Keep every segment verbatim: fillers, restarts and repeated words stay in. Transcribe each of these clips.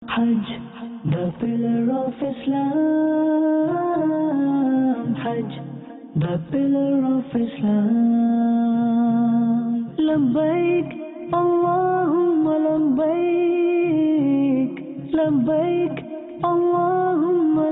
Hajj, the pillar of Islam. Hajj, the pillar of Islam. Labbaik, Allahumma labbaik. Labbaik, Allahumma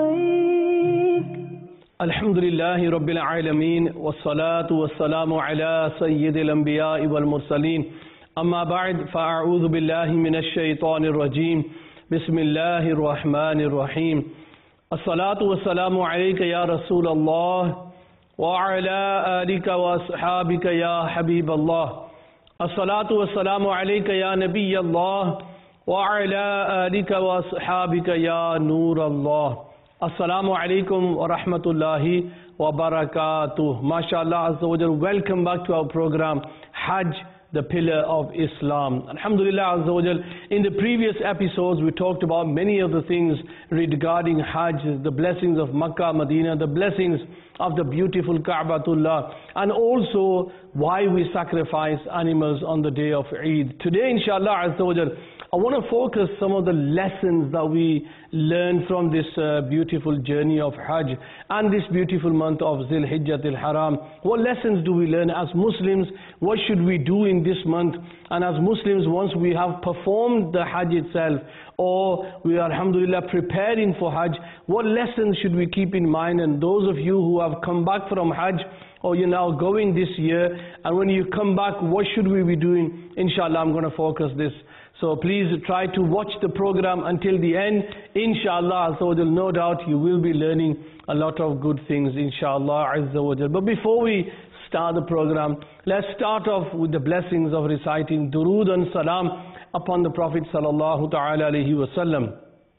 labbaik. Alhamdulillahi Rabbil Alameen, wassalatu wassalamu ala Sayyidil Anbiya'i wal Mursaleen. Amma ba'd, fa'a'udhu billahi minash shaytanir rajeem. Bismillahir Rahmanir Rahim. As-salatu wassalamu alayka ya Rasulallah wa ala alika wa ashabika ya Habiballah. As-salatu wassalamu alayka ya Nabiyyallah wa ala alika wa ashabika ya Nurallah. Assalamu alaikum wa rahmatullahi wa barakatuh. MashaAllah Azza wa Jal, welcome back to our program Hajj, the pillar of Islam. Alhamdulillah Azza wa Jal, in the previous episodes we talked about many of the things regarding Hajj, the blessings of Makkah, Medina, the blessings of the beautiful Ka'batullah, and also why we sacrifice animals on the day of Eid. Today inshallah Azza wa Jal, I want to focus some of the lessons that we learn from this uh, beautiful journey of Hajj and this beautiful month of Zil Hijjat al-Haram. What lessons do we learn as Muslims? What should we do in this month? And as Muslims, once we have performed the Hajj itself, or we are alhamdulillah preparing for Hajj, what lessons should we keep in mind? And those of you who have come back from Hajj, or you're now going this year, and when you come back, what should we be doing? Inshallah, I'm going to focus this. So please try to watch the program until the end. Inshallah, so no doubt you will be learning a lot of good things, inshallah Azza wa Jal. But before we start the program, let's start off with the blessings of reciting Durood and Salam upon the Prophet sallallahu ta'ala alayhi wa sallam.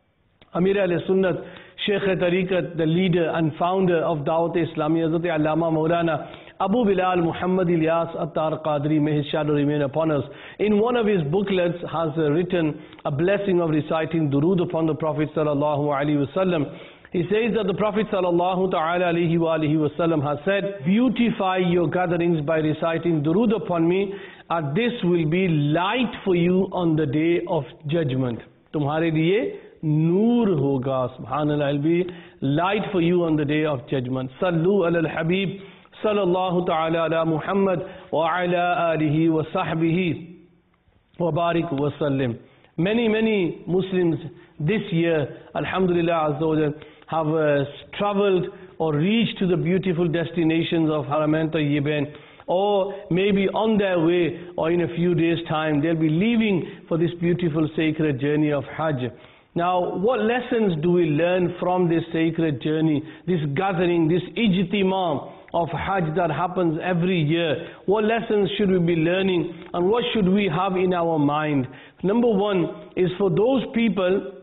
Amir al-Sunnat, Shaykh al-Tariqat, the leader and founder of Dawat Islamiyya, Hazrat Allama Maulana Abu Bilal Muhammad Ilyas Attar Qadri, may his shadow remain upon us, in one of his booklets has uh, written a blessing of reciting Durood upon the Prophet sallallahu alaihi wasallam. He says that the Prophet sallallahu ta'ala alaihi wa alihi wasallam has said, beautify your gatherings by reciting Durood upon me, and this will be light for you on the day of judgment. Tumhare liye noor hoga, subhanallah, it will be light for you on the day of judgment. Sallu ala al-Habib sallallahu ta'ala ala Muhammad wa ala alihi wa sahbihi wa barik wa sallim. Many, many Muslims this year, alhamdulillah azza wa jal, have uh, traveled or reached to the beautiful destinations of Haramain Tayyibain, or maybe on their way, or in a few days time they'll be leaving for this beautiful sacred journey of Hajj. Now, what lessons do we learn from this sacred journey, this gathering, this ijtima of Hajj that happens every year? What lessons should we be learning, and what should we have in our mind? Number one is for those people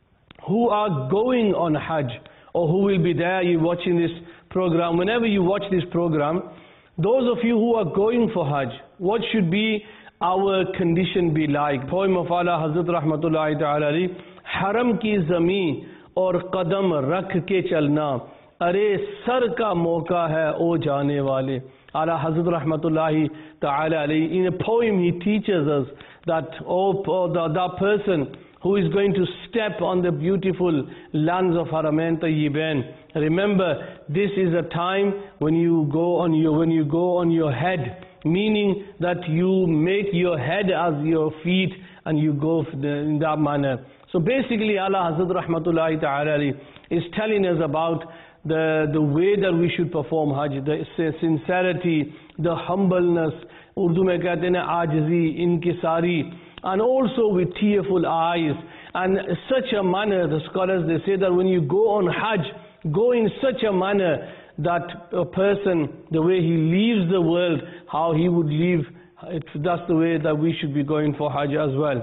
who are going on Hajj, or who will be there, you watching this program, whenever you watch this program, those of you who are going for Hajj, what should be our condition be like? Poem of Allah Hazrat Rahmatullahi Ta'ala Ali, Haram ki zami aur qadam rakh ke chalna, अरे sir का मौका है ओ जाने वाले. Ala Hazrat Rahmatullahi Ta'ala alayhi, in a poem he teaches us that oh, oh the, that person who is going to step on the beautiful lands of Haramain Tayyibain, remember this is a time when you go on your when you go on your head, meaning that you make your head as your feet and you go in that manner. So basically Allah Hazrat Rahmatullahi Ta'ala alayhi is telling us about the the way that we should perform Hajj, the sincerity, the humbleness, Urdu mein kehte hain aajzi, inkisari, and also with tearful eyes, and such a manner, the scholars they say that when you go on Hajj, go in such a manner that a person, the way he leaves the world, how he would leave, it, that's the way that we should be going for Hajj as well.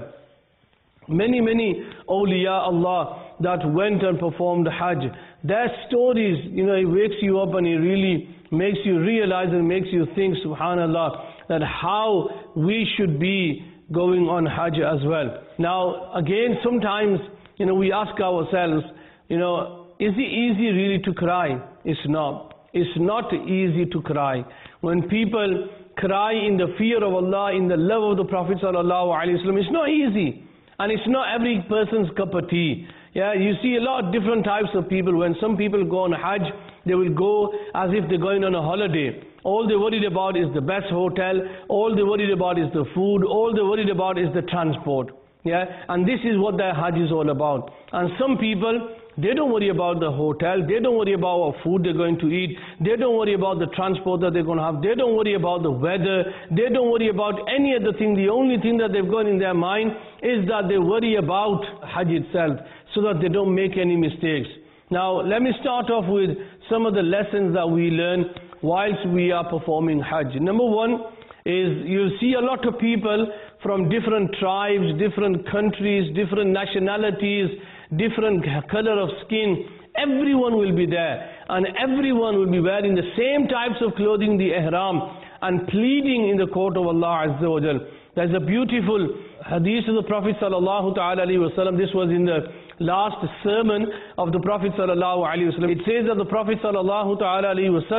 Many, many awliya Allah that went and performed Hajj, their stories, you know, it wakes you up and it really makes you realize and makes you think, subhanallah, that how we should be going on Hajj as well. Now, again, sometimes, you know, we ask ourselves, you know, is it easy really to cry? It's not. It's not easy to cry. When people cry in the fear of Allah, in the love of the Prophet sallallahu alaihi wasallam, it's not easy. And it's not every person's cup of tea. Yeah, you see a lot of different types of people. When some people go on Hajj, they will go as if they're going on a holiday. All they're worried about is the best hotel. All they're worried about is the food. All they're worried about is the transport. Yeah, and this is what their Hajj is all about. And some people, they don't worry about the hotel. They don't worry about what food they're going to eat. They don't worry about the transport that they're going to have. They don't worry about the weather. They don't worry about any other thing. The only thing that they've got in their mind is that they worry about Hajj itself, so that they don't make any mistakes. Now, let me start off with some of the lessons that we learn whilst we are performing Hajj. Number one is you'll see a lot of people from different tribes, different countries, different nationalities, different color of skin. Everyone will be there, and everyone will be wearing the same types of clothing, the ihram, and pleading in the court of Allah Azza wa Jal. There's a beautiful hadith of the Prophet sallallahu ta'ala alayhi wa sallam. This was in the last sermon of the Prophet sallallahu alayhi wa sallam. It says that the Prophet sallallahu ta'ala alayhi wa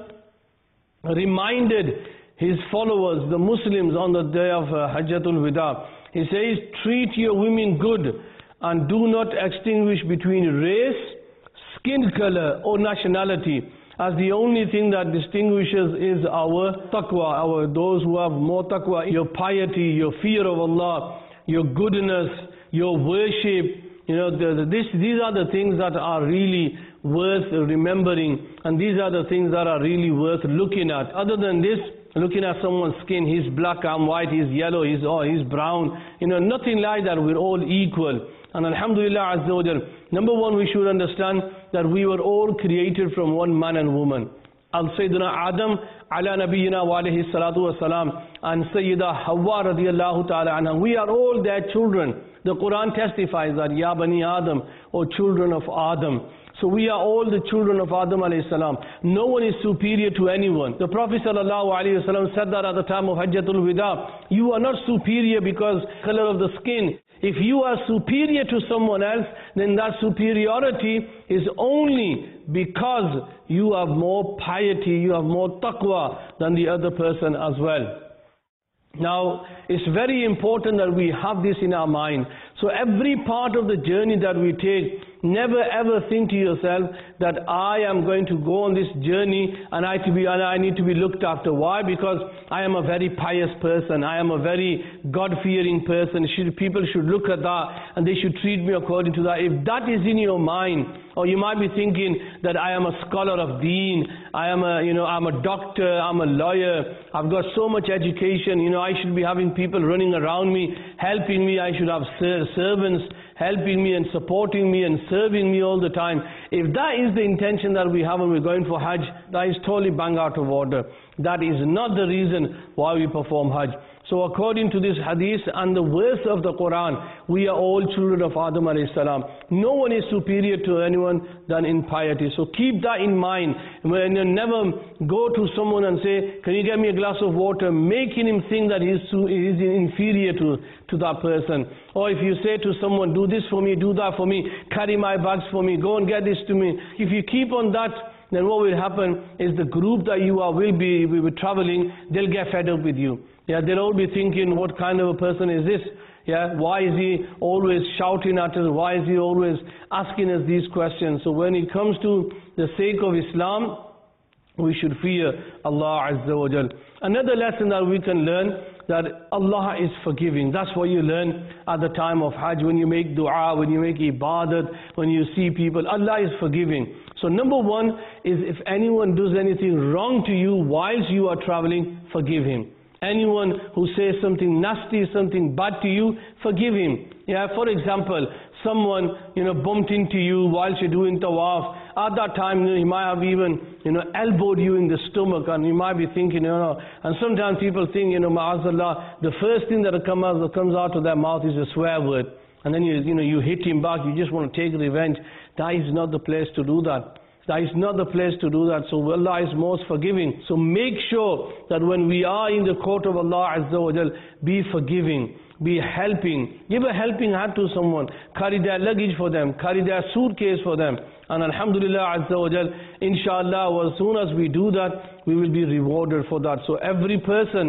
sallam reminded his followers, the Muslims, on the day of uh, Hajjatul Wida. He says, treat your women good and do not extinguish between race, skin color or nationality, as the only thing that distinguishes is our taqwa, our those who have more taqwa, your piety, your fear of Allah, your goodness, your worship. You know, the, the, this, these are the things that are really worth remembering, and these are the things that are really worth looking at. Other than this, looking at someone's skin, he's black, I'm white, he's yellow, he's, oh, he's brown, you know, nothing like that. We're all equal. And Alhamdulillah Azza wa Jal, number one, we should understand that we were all created from one man and woman. Al-Sayyidina Adam ala nabiyyina wa alayhi salatu wa salam, and Sayyida Hawa radiyallahu ta'ala anha. We are all their children. The Quran testifies that, Ya Bani Adam, or children of Adam. So we are all the children of Adam alayhi salam. No one is superior to anyone. The Prophet sallallahu alayhi wa sallam said that at the time of Hajjatul Wida. You are not superior because color of the skin. If you are superior to someone else, then that superiority is only because you have more piety, you have more taqwa than the other person as well. Now, it's very important that we have this in our mind. So every part of the journey that we take, never ever think to yourself that I am going to go on this journey and I, to be, and I need to be looked after. Why? Because I am a very pious person. I am a very God-fearing person. Should, people should look at that and they should treat me according to that. If that is in your mind, or you might be thinking that I am a scholar of deen, I am a, you know, I'm a doctor, I'm a lawyer, I've got so much education, you know, I should be having people running around me, helping me, I should have servants helping me and supporting me and serving me all the time. If that is the intention that we have when we're going for Hajj, that is totally bang out of order. That is not the reason why we perform Hajj. So according to this hadith and the verse of the Quran, we are all children of Adam alayhi salam. No one is superior to anyone than in piety. So keep that in mind. When you never go to someone and say, can you get me a glass of water, making him think that he's, he's inferior to, to that person. Or if you say to someone, do this for me, do that for me, carry my bags for me, go and get this to me. If you keep on that, then what will happen is the group that you are will be, will be traveling, they'll get fed up with you. Yeah, they'll all be thinking, what kind of a person is this? Yeah, why is he always shouting at us? Why is he always asking us these questions? So when it comes to the sake of Islam, we should fear Allah Azza wa Jal. Another lesson that we can learn, that Allah is forgiving. That's what you learn at the time of Hajj. When you make dua, when you make ibadat, when you see people, Allah is forgiving. So number one is, if anyone does anything wrong to you whilst you are traveling, forgive him. Anyone who says something nasty, something bad to you, forgive him. Yeah, for example, someone, you know, bumped into you whilst you're doing tawaf. At that time, you know, he might have even, you know, elbowed you in the stomach, and you might be thinking, you know, and sometimes people think, you know, ma'azallah, the first thing that comes out, that comes out of their mouth is a swear word. And then you, you know, you hit him back, you just want to take revenge. That is not the place to do that. That is not the place to do that. So Allah is most forgiving. So make sure that when we are in the court of Allah Azza wa Jal, be forgiving, be helping. Give a helping hand to someone. Carry their luggage for them. Carry their suitcase for them. And Alhamdulillah Azza wa Jal, inshallah, as soon as we do that, we will be rewarded for that. So every person,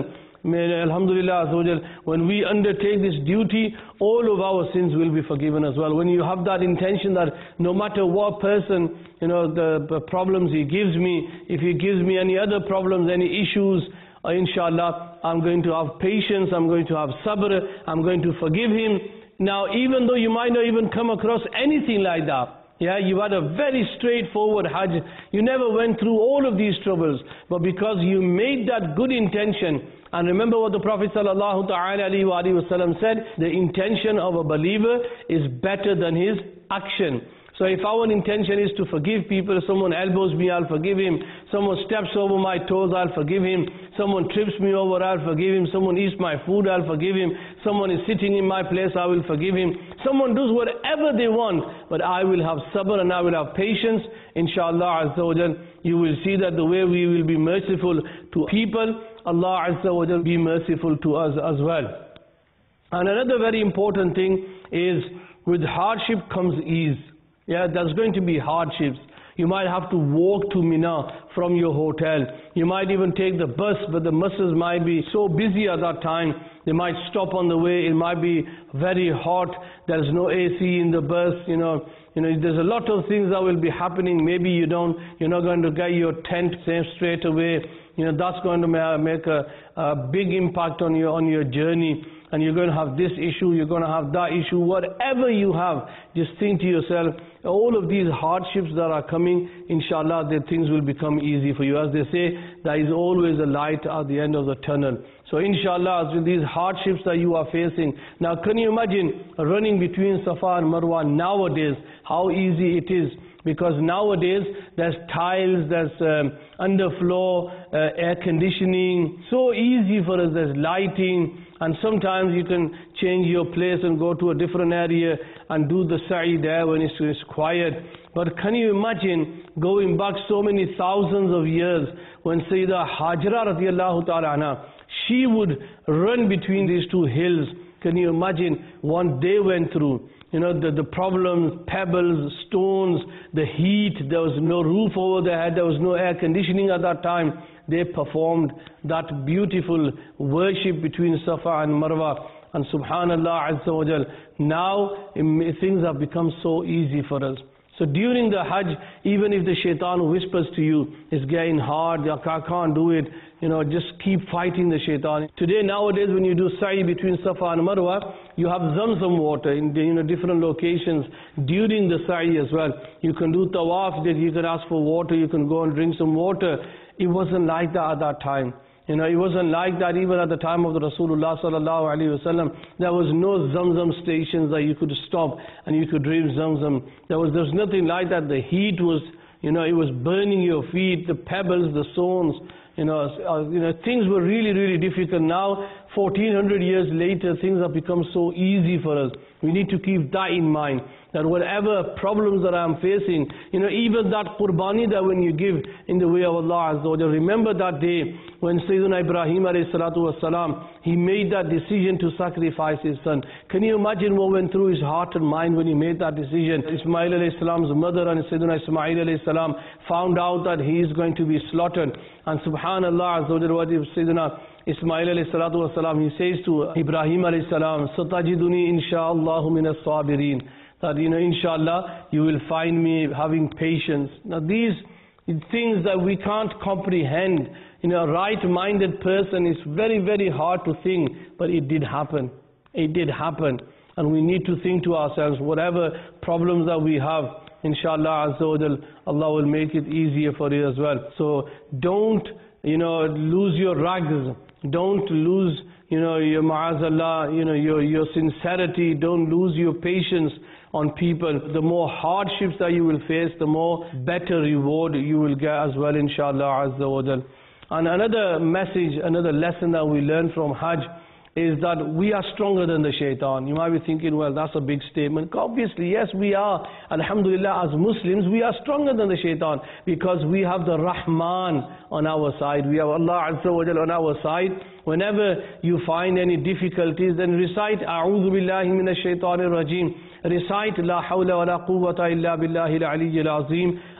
may, alhamdulillah, when we undertake this duty, all of our sins will be forgiven as well. When you have that intention that no matter what person, you know, the, the problems he gives me, if he gives me any other problems, any issues, uh, inshallah, I'm going to have patience, I'm going to have sabr, I'm going to forgive him. Now, even though you might not even come across anything like that, yeah, you had a very straightforward Hajj. You never went through all of these troubles. But because you made that good intention, and remember what the Prophet sallallahu ta'ala alayhi wa sallam said, the intention of a believer is better than his action. So if our intention is to forgive people, someone elbows me, I'll forgive him. Someone steps over my toes, I'll forgive him. Someone trips me over, I'll forgive him. Someone eats my food, I'll forgive him. Someone is sitting in my place, I will forgive him. Someone does whatever they want, but I will have sabr and I will have patience. Inshallah Azza wa Jal, you will see that the way we will be merciful to people, Allah Azza wa Jal be merciful to us as well. And another very important thing is, with hardship comes ease. Yeah, there's going to be hardships. You might have to walk to Mina from your hotel. You might even take the bus, but the buses might be so busy at that time. They might stop on the way. It might be very hot. There's no A C in the bus. You know, you know, there's a lot of things that will be happening. Maybe you don't, you're not going to get your tent straight away. You know, that's going to make a, a big impact on your on your journey. And you're going to have this issue, you're going to have that issue, whatever you have, just think to yourself, all of these hardships that are coming, inshallah, the things will become easy for you. As they say, there is always a light at the end of the tunnel. So inshallah, with these hardships that you are facing, now can you imagine running between Safa and Marwa nowadays, how easy it is? Because nowadays, there's tiles, there's um, underfloor, uh, air conditioning, so easy for us, there's lighting, and sometimes you can change your place and go to a different area and do the sa'i there when it's, it's quiet. But can you imagine going back so many thousands of years when Sayyidah Hajra radiallahu ta'ala anha, she would run between these two hills. Can you imagine what they went through? You know, the, the problems, pebbles, stones, the heat, there was no roof over their head, there was no air conditioning at that time. They performed that beautiful worship between Safa and Marwa. And subhanallah azza wa jal, now things have become so easy for us. So during the Hajj, even if the shaitan whispers to you, it's getting hard, I can't do it, you know, just keep fighting the shaitan. Today, nowadays, when you do sa'i between Safa and Marwa, you have Zamzam water in the, you know, different locations during the sa'i as well. You can do tawaf, you can ask for water, you can go and drink some water. It wasn't like that at that time. You know, it wasn't like that even at the time of the Rasulullah sallallahu alaihi wasallam. There was no Zamzam stations that you could stop and you could drink Zamzam. There was, there was nothing like that. The heat was, you know, it was burning your feet, the pebbles, the stones. You know, uh, you know, things were really, really difficult. Now, fourteen hundred years later, things have become so easy for us. We need to keep that in mind, that whatever problems that I am facing, you know, even that qurbani that when you give in the way of Allah Azza wa Jalla, remember that day when Sayyidina Ibrahim alayhi salatu wasalam, he made that decision to sacrifice his son. Can you imagine what went through his heart and mind when he made that decision? Ismail alayhi salam's mother and Sayyidina Ismail alayhi salam found out that he is going to be slaughtered. And subhanallah Azza wa Jalla, what Sayyidina Ismail alayhi salatu wasalam, he says to Ibrahim alayhi salam, Satajiduni insha'Allahu min as-sabirin. That, you know, inshallah, you will find me having patience. Now these things that we can't comprehend, you know, a right-minded person, is very, very hard to think, but it did happen. It did happen. And we need to think to ourselves, whatever problems that we have, inshallah, Azza wa Jal, Allah will make it easier for you as well. So don't, you know, lose your rags. Don't lose, you know, your ma'azallah, you know, your, your sincerity. Don't lose your patience on people. The more hardships that you will face, the more better reward you will get as well, inshallah azza wa jal. And another message, another lesson that we learn from Hajj is that we are stronger than the shaitan. You might be thinking, well, that's a big statement. Obviously, yes, we are. Alhamdulillah, as Muslims, we are stronger than the shaitan because we have the Rahman on our side. We have Allah Azza wa Jal on our side. Whenever you find any difficulties, then recite A'udhu billahi minash shaitanir rajim. Recite La hawla wa la quwwata illa billahi al-aliyyil azim.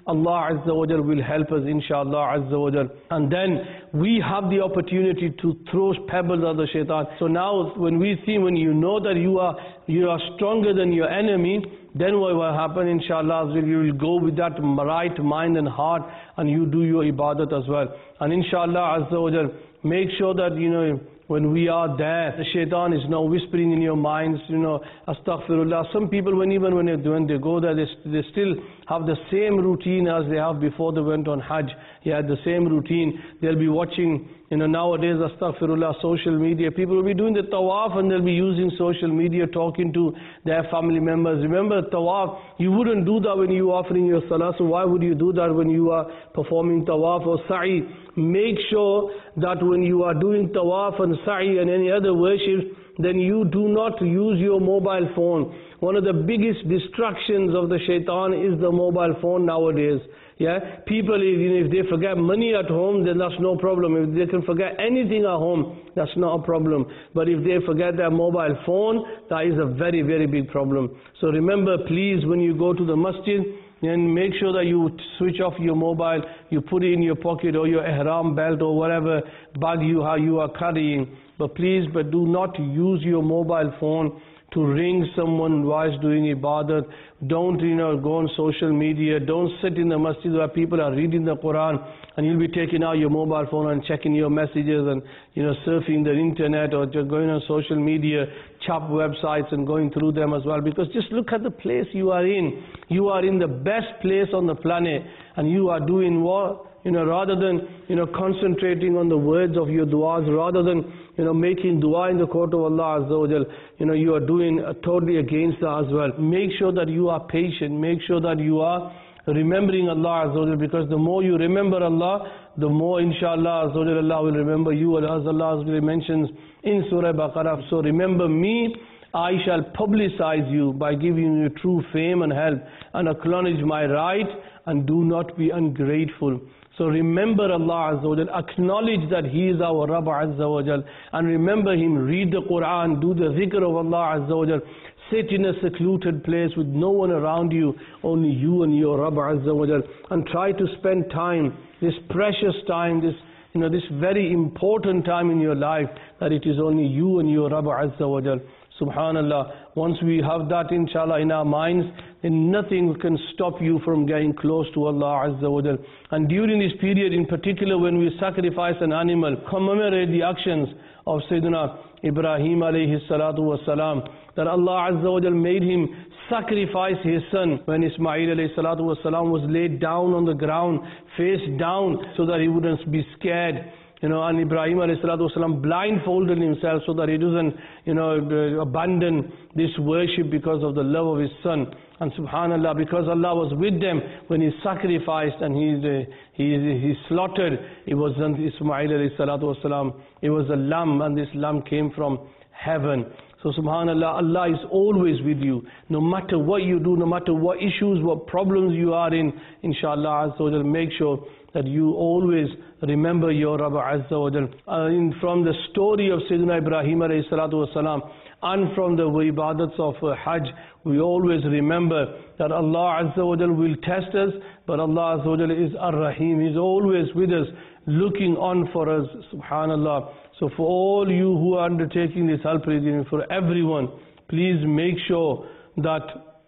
Allah Azza wa Jal will help us, inshallah Azza wa Jal. And then we have the opportunity to throw pebbles at the shaitan. So now when we see, when you know that you are you are stronger than your enemy, then what will happen, inshallah, you will go with that right mind and heart, and you do your ibadat as well. And inshallah Azza wa Jal, make sure that, you know, when we are there, the shaitan is now whispering in your minds, you know, astaghfirullah. Some people, when even when they, when they go there, they, they still have the same routine as they have before they went on Hajj. Yeah, the same routine. They'll be watching, you know, nowadays, astaghfirullah, social media. People will be doing the tawaf and they'll be using social media, talking to their family members. Remember, tawaf, you wouldn't do that when you are offering your salah, so why would you do that when you are performing tawaf or sa'i? Make sure that when you are doing tawaf and sa'i and any other worship, then you do not use your mobile phone. One of the biggest distractions of the shaitan is the mobile phone nowadays. Yeah, people, you know, if they forget money at home, then that's no problem. If they can forget anything at home, that's not a problem. But if they forget their mobile phone, that is a very, very big problem. So remember, please, when you go to the masjid, then make sure that you switch off your mobile, you put it in your pocket or your ihram belt or whatever bag you have, you are carrying. But please, but do not use your mobile phone to ring someone whilst doing ibadat. Don't, you know, go on social media. Don't sit in the masjid where people are reading the Quran and you'll be taking out your mobile phone and checking your messages and, you know, surfing the internet or just going on social media, chap websites and going through them as well. Because just look at the place you are in. You are in the best place on the planet and you are doing what? You know, rather than, you know, concentrating on the words of your du'as, rather than, you know, making dua in the court of Allah Azza wa Jal, you know, you are doing uh, totally against that as well. Make sure that you are patient. Make sure that you are remembering Allah Azza wa Jal, because the more you remember Allah, the more, inshallah, Azza wa Jal, Allah will remember you, as Allah Azza wa Jal mentions in Surah Baqarah. So remember me, I shall publicize you by giving you true fame and help, and acknowledge my right, and do not be ungrateful. So remember Allah Azza wa Jal, acknowledge that He is our Rabb Azza wa Jal, and remember Him, read the Quran, do the dhikr of Allah Azza wa Jal, sit in a secluded place with no one around you, only you and your Rabb Azza wa Jal, and try to spend time, this precious time, this, you know, this very important time in your life, that it is only you and your Rabb Azza wa Jal. Subhanallah, once we have that, inshallah, in our minds, then nothing can stop you from getting close to Allah Azza wa Jal. And during this period, in particular, when we sacrifice an animal, commemorate the actions of Sayyidina Ibrahim alayhi salatu wa salam, that Allah Azza wa Jal made him sacrifice his son when Ismail alayhi salatu wa salam was laid down on the ground, face down, so that he wouldn't be scared. You know, and Ibrahim alayhi salatu wasalam blindfolded himself so that he doesn't, you know, abandon this worship because of the love of his son. And subhanallah, because Allah was with them when he sacrificed and he, he, he slaughtered, it wasn't Ismail alayhi salatu wasalam, it was a lamb, and this lamb came from heaven. So subhanallah, Allah is always with you. No matter what you do, no matter what issues, what problems you are in, inshallah Azza wa Jal, make sure that you always remember your Rabb Azza wa Jal. Uh, in, from the story of Sayyidina Ibrahim alayhi salatu wasalam, and from the ibadats of uh, Hajj, we always remember that Allah Azza wa Jal will test us, but Allah Azza wa Jal is Ar-Rahim. He's always with us, looking on for us, subhanallah. So for all you who are undertaking this help regime, for everyone, please make sure that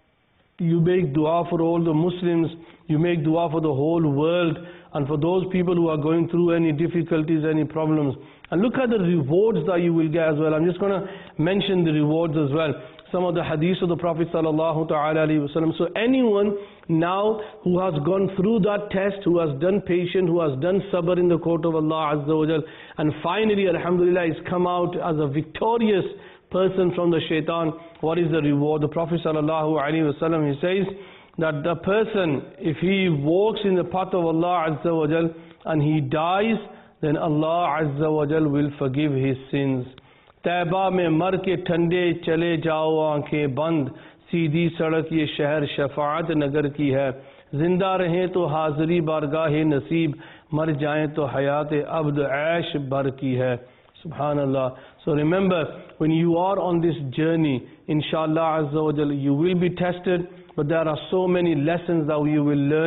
you make dua for all the Muslims, you make dua for the whole world, and for those people who are going through any difficulties, any problems. And look at the rewards that you will get as well. I'm just going to mention the rewards as well. Some of the hadiths of the Prophet sallallahu ta'ala alayhi wa sallam. So anyone now who has gone through that test, who has done patience, who has done sabr in the court of Allah Azza wa Jal, and finally, alhamdulillah, has come out as a victorious person from the shaitan, what is the reward? The Prophet sallallahu alayhi wa sallam, he says that the person, if he walks in the path of Allah Azza wa Jal and he dies, then Allah Azza wa Jal will forgive his sins. तैबा में मर के ठंडे चले जाओ आंखें बंद, सीधी सड़क ये शहर शफाअत नगर की है, जिंदा रहें तो हाज़री बारगाह नसीब, मर जाएं तो हयात अब्द ऐश बर की है. Subhanallah. So remember, when you are on this journey, inshallah Azza wa Jal, you will be tested, but there are so many lessons that you will learn.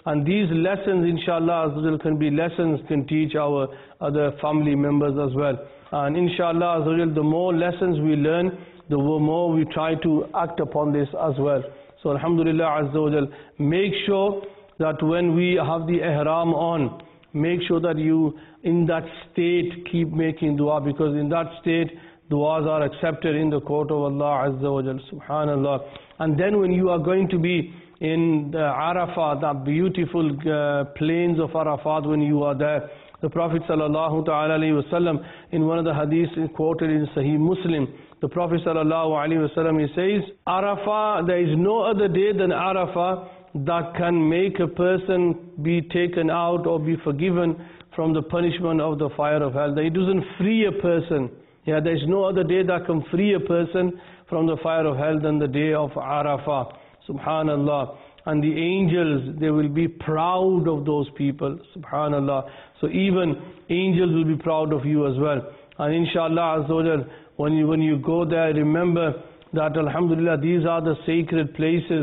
And these lessons, inshallah, can be lessons, can teach our other family members as well. And inshallah, the more lessons we learn, the more we try to act upon this as well. So alhamdulillah azza wa jal, make sure that when we have the ihram on, make sure that you in that state keep making dua, because in that state duas are accepted in the court of Allah azza wa jal, subhanallah. And then when you are going to be in the Arafah, the beautiful uh, plains of Arafat, when you are there, the Prophet sallallahu ta'ala alayhi wasallam, in one of the hadiths quoted in Sahih Muslim, the Prophet sallallahu alayhi wasallam, he says, Arafah, there is no other day than Arafah that can make a person be taken out or be forgiven from the punishment of the fire of hell. That it doesn't free a person. Yeah, there is no other day that can free a person from the fire of hell than the day of Arafah. Subhanallah. And the angels, they will be proud of those people. Subhanallah. So even angels will be proud of you as well. And inshallah azza wa jal, when you, when you go there, remember that alhamdulillah, these are the sacred places.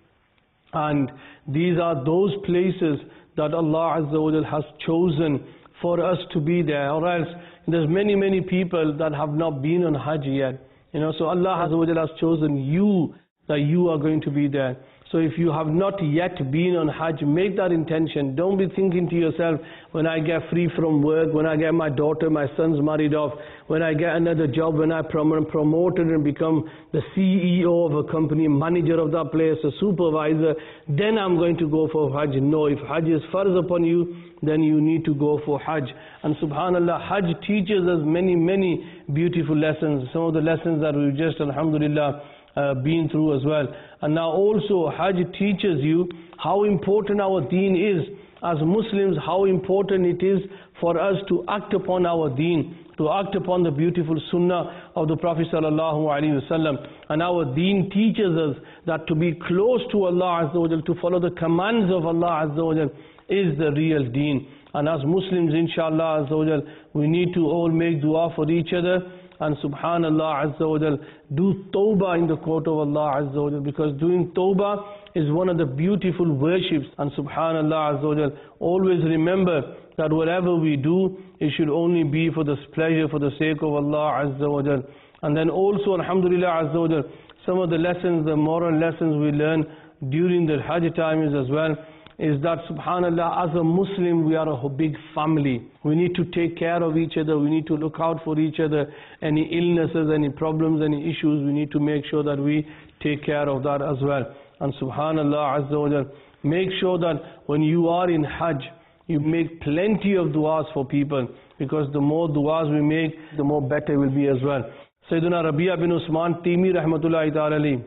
And these are those places that Allah azza wa jal has chosen for us to be there. Or else, there's many, many people that have not been on Hajj yet. You know, so Allah azza wa jal has chosen you, that you are going to be there. So if you have not yet been on Hajj, make that intention. Don't be thinking to yourself, when I get free from work, when I get my daughter, my son's married off, when I get another job, when I prom promoted and become the C E O of a company, manager of that place, a supervisor, then I'm going to go for Hajj. No, if Hajj is farz upon you, then you need to go for Hajj. And subhanallah, Hajj teaches us many, many beautiful lessons. Some of the lessons that we've just, alhamdulillah, uh, been through as well. And now also Hajj teaches you how important our deen is. As Muslims, how important it is for us to act upon our deen, to act upon the beautiful sunnah of the Prophet sallallahu alaihi wasallam. And our deen teaches us that to be close to Allah azza wa jal, to follow the commands of Allah azza wa jal, is the real deen. And as Muslims, inshallah azza wa jal, we need to all make dua for each other. And subhanallah azza wa jal, do tawbah in the court of Allah azza wa jal, because doing tawbah is one of the beautiful worships. And subhanallah azza wa jal, always remember that whatever we do, it should only be for the pleasure, for the sake of Allah azza wa jal. And then also, alhamdulillah azza wa jal, some of the lessons, the moral lessons we learn during the Hajj times as well, is that subhanallah, as a Muslim, we are a big family. We need to take care of each other. We need to look out for each other. Any illnesses, any problems, any issues, we need to make sure that we take care of that as well. And subhanallah azza wa jal, make sure that when you are in Hajj, you make plenty of du'as for people, because the more du'as we make, the more better it will be as well. Sayyidina Rabia bin Usman Timi rahmatullahi ta'ala alayhi,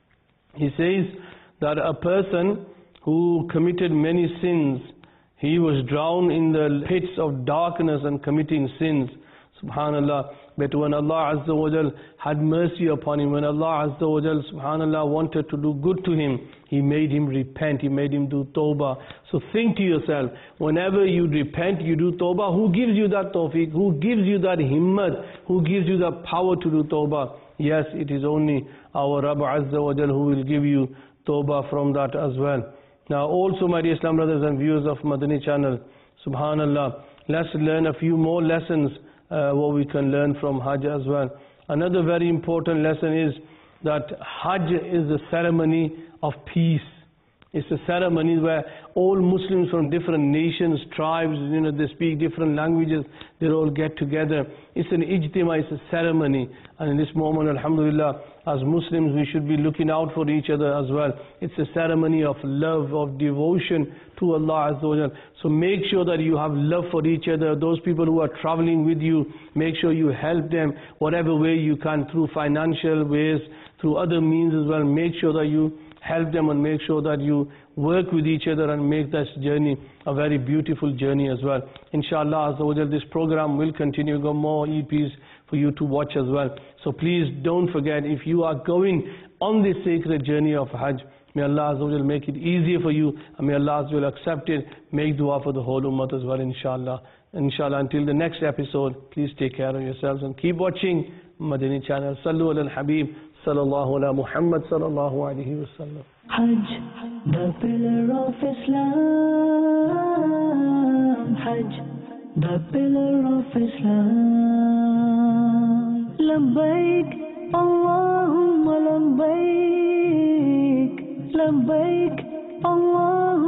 he says that a person who committed many sins, he was drowned in the pits of darkness and committing sins. Subhanallah. But when Allah azza wa jal had mercy upon him, when Allah azza wa jal subhanallah wanted to do good to him, He made him repent, He made him do tawbah. So think to yourself, whenever you repent, you do tawbah, who gives you that tawfiq? Who gives you that himmat? Who gives you that power to do tawbah? Yes, it is only our Rabb azza wa jal who will give you tawbah from that as well. Now also, my dear Islam brothers and viewers of Madani channel, subhanallah, let's learn a few more lessons uh, what we can learn from Hajj as well. Another very important lesson is that Hajj is a ceremony of peace. It's a ceremony where all Muslims from different nations, tribes, you know, they speak different languages, they all get together. It's an ijtima, it's a ceremony. And in this moment, alhamdulillah, as Muslims, we should be looking out for each other as well. It's a ceremony of love, of devotion to Allah Azza wa Jal. So make sure that you have love for each other. Those people who are traveling with you, make sure you help them whatever way you can, through financial ways, through other means as well. Make sure that you help them and make sure that you work with each other and make this journey a very beautiful journey as well. Inshallah Azza wa Jal, this program will continue, go more E Ps for you to watch as well. So please don't forget, if you are going on this sacred journey of Hajj, may Allah Azza wa Jal make it easier for you, and may Allah Azza wa Jal accept it. Make dua for the whole ummah as well, inshallah. Inshallah, until the next episode, please take care of yourselves and keep watching Madani channel. Sallu ala al-Habib, sallallahu ala Muhammad, sallallahu alayhi wa sallam. Hajj, the pillar of Islam. Hajj, the pillar of Islam. Labbaik, Allahumma labbaik. Labbaik, Allahumma